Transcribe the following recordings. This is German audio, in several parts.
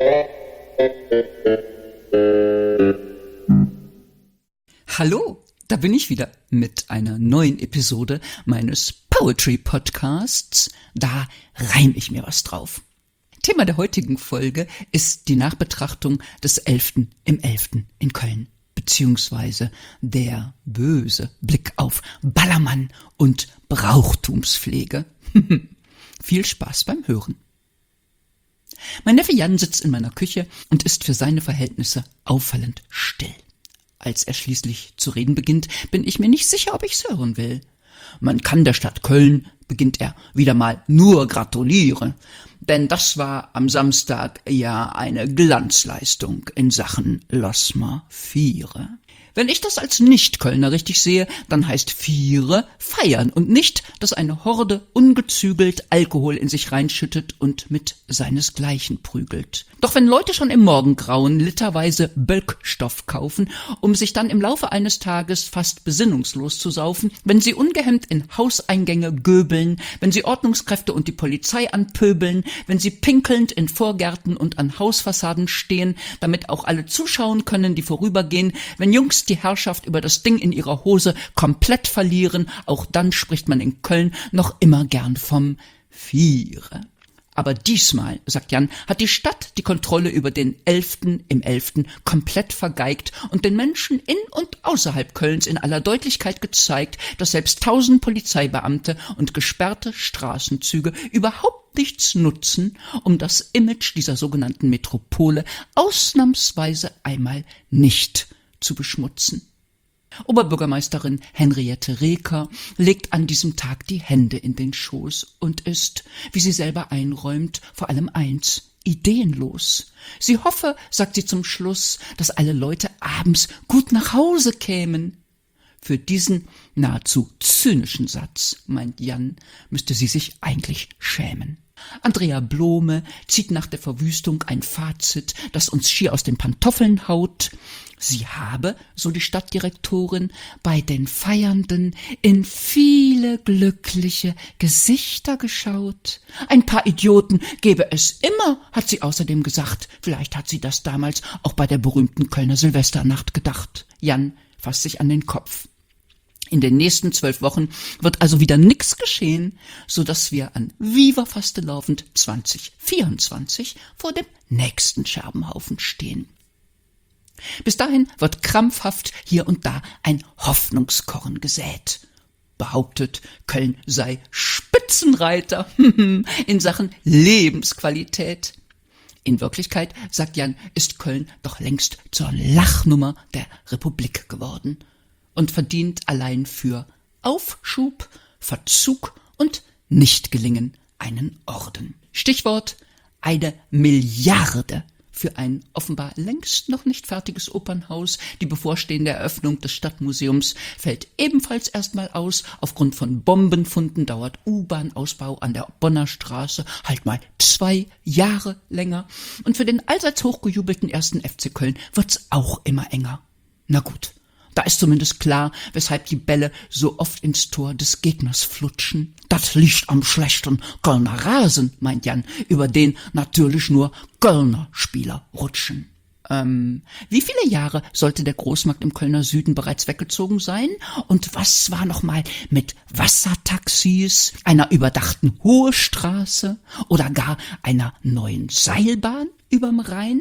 Hallo, da bin ich wieder mit einer neuen Episode meines Poetry Podcasts. Da reim ich mir was drauf. Thema der heutigen Folge ist die Nachbetrachtung des 11. im 11. in Köln, beziehungsweise der böse Blick auf Ballermann und Brauchtumspflege. Viel Spaß beim Hören. Mein Neffe Jan sitzt in meiner Küche und ist für seine Verhältnisse auffallend still. Als er schließlich zu reden beginnt, bin ich mir nicht sicher, ob ich's hören will. Man kann der Stadt Köln, beginnt er, wieder mal nur gratulieren, denn das war am Samstag ja eine Glanzleistung in Sachen Losmer Viere. Wenn ich das als Nicht-Kölner richtig sehe, dann heißt Viere feiern und nicht, dass eine Horde ungezügelt Alkohol in sich reinschüttet und mit seinesgleichen prügelt. Doch wenn Leute schon im Morgengrauen literweise Bölkstoff kaufen, um sich dann im Laufe eines Tages fast besinnungslos zu saufen, wenn sie ungehemmt in Hauseingänge göbeln, wenn sie Ordnungskräfte und die Polizei anpöbeln, wenn sie pinkelnd in Vorgärten und an Hausfassaden stehen, damit auch alle zuschauen können, die vorübergehen, wenn Jungs die Herrschaft über das Ding in ihrer Hose komplett verlieren, auch dann spricht man in Köln noch immer gern vom Viere. Aber diesmal, sagt Jan, hat die Stadt die Kontrolle über den 11. im 11. komplett vergeigt und den Menschen in und außerhalb Kölns in aller Deutlichkeit gezeigt, dass selbst 1000 Polizeibeamte und gesperrte Straßenzüge überhaupt nichts nutzen, um das Image dieser sogenannten Metropole ausnahmsweise einmal nicht zu beschmutzen. Oberbürgermeisterin Henriette Reker legt an diesem Tag die Hände in den Schoß und ist, wie sie selber einräumt, vor allem eins: ideenlos. Sie hoffe, sagt sie zum Schluss, dass alle Leute abends gut nach Hause kämen. Für diesen nahezu zynischen Satz, meint Jan, müsste sie sich eigentlich schämen. Andrea Blome zieht nach der Verwüstung ein Fazit, das uns schier aus den Pantoffeln haut. Sie habe, so die Stadtdirektorin, bei den Feiernden in viele glückliche Gesichter geschaut. Ein paar Idioten gebe es immer, hat sie außerdem gesagt. Vielleicht hat sie das damals auch bei der berühmten Kölner Silvesternacht gedacht. Jan fasst sich an den Kopf. In den nächsten 12 Wochen wird also wieder nix geschehen, so dass wir an Viva Fastelavend 2024 vor dem nächsten Scherbenhaufen stehen. Bis dahin wird krampfhaft hier und da ein Hoffnungskorn gesät. Behauptet, Köln sei Spitzenreiter in Sachen Lebensqualität. In Wirklichkeit, sagt Jan, ist Köln doch längst zur Lachnummer der Republik geworden und verdient allein für Aufschub, Verzug und Nichtgelingen einen Orden. Stichwort: 1 Milliarde für ein offenbar längst noch nicht fertiges Opernhaus. Die bevorstehende Eröffnung des Stadtmuseums fällt ebenfalls erstmal aus. Aufgrund von Bombenfunden dauert U-Bahn-Ausbau an der Bonner Straße halt mal 2 Jahre länger. Und für den allseits hochgejubelten 1. FC Köln wird's auch immer enger. Na gut. Da ist zumindest klar, weshalb die Bälle so oft ins Tor des Gegners flutschen. Das liegt am schlechten Kölner Rasen, meint Jan, über den natürlich nur Kölner Spieler rutschen. Wie viele Jahre sollte der Großmarkt im Kölner Süden bereits weggezogen sein? Und was war nochmal mit Wassertaxis, einer überdachten Hohestraße oder gar einer neuen Seilbahn überm Rhein?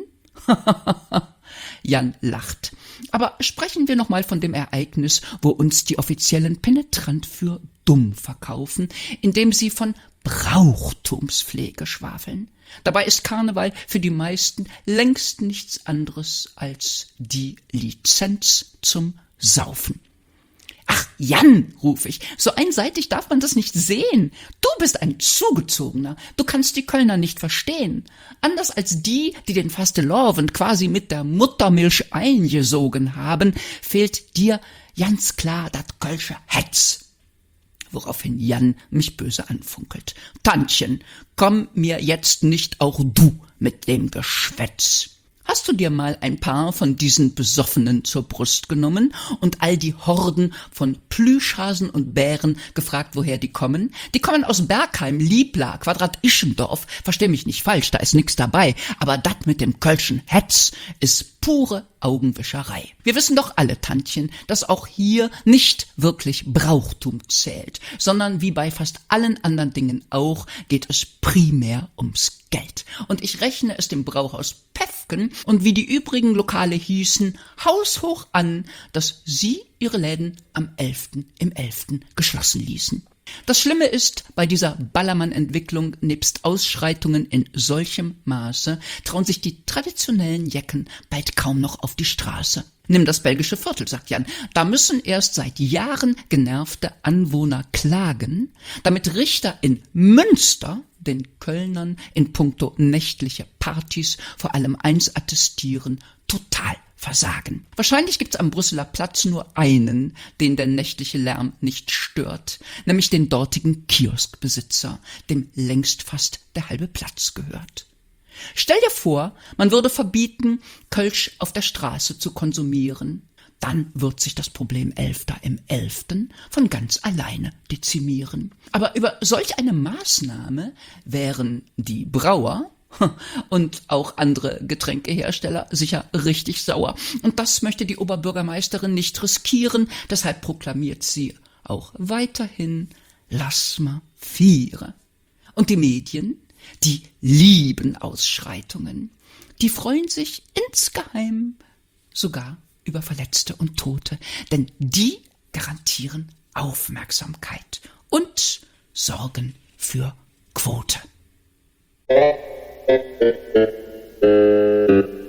Jan lacht. Aber sprechen wir nochmal von dem Ereignis, wo uns die Offiziellen penetrant für dumm verkaufen, indem sie von Brauchtumspflege schwafeln. Dabei ist Karneval für die meisten längst nichts anderes als die Lizenz zum Saufen. Ach, Jan, ruf ich, so einseitig darf man das nicht sehen. Du bist ein Zugezogener, du kannst die Kölner nicht verstehen. Anders als die den Fastelavend quasi mit der Muttermilch eingesogen haben, fehlt dir ganz klar dat Kölsche Hetz. Woraufhin Jan mich böse anfunkelt. Tantchen, komm mir jetzt nicht auch du mit dem Geschwätz. Hast du dir mal ein paar von diesen Besoffenen zur Brust genommen und all die Horden von Plüschhasen und Bären gefragt, woher die kommen? Die kommen aus Bergheim, Liebla, Quadrat Ischendorf. Versteh mich nicht falsch, da ist nix dabei. Aber dat mit dem Kölschen Hetz ist pure Augenwischerei. Wir wissen doch alle, Tantchen, dass auch hier nicht wirklich Brauchtum zählt, sondern wie bei fast allen anderen Dingen auch, geht es primär ums Geld. Und ich rechne es dem Brauhaus Päffken und wie die übrigen Lokale hießen, haushoch an, dass sie ihre Läden am 11.11. geschlossen ließen. Das Schlimme ist, bei dieser Ballermann-Entwicklung nebst Ausschreitungen in solchem Maße trauen sich die traditionellen Jecken bald kaum noch auf die Straße. Nimm das belgische Viertel, sagt Jan. Da müssen erst seit Jahren genervte Anwohner klagen, damit Richter in Münster den Kölnern in puncto nächtliche Partys vor allem eins attestieren: total versagen. Wahrscheinlich gibt's am Brüsseler Platz nur einen, den der nächtliche Lärm nicht stört, nämlich den dortigen Kioskbesitzer, dem längst fast der halbe Platz gehört. Stell dir vor, man würde verbieten, Kölsch auf der Straße zu konsumieren. Dann wird sich das Problem 11.11. von ganz alleine dezimieren. Aber über solch eine Maßnahme wären die Brauer und auch andere Getränkehersteller sicher richtig sauer. Und das möchte die Oberbürgermeisterin nicht riskieren, deshalb proklamiert sie auch weiterhin: Lass ma viere. Und die Medien, die lieben Ausschreitungen. Die freuen sich insgeheim sogar über Verletzte und Tote, denn die garantieren Aufmerksamkeit und sorgen für Quote.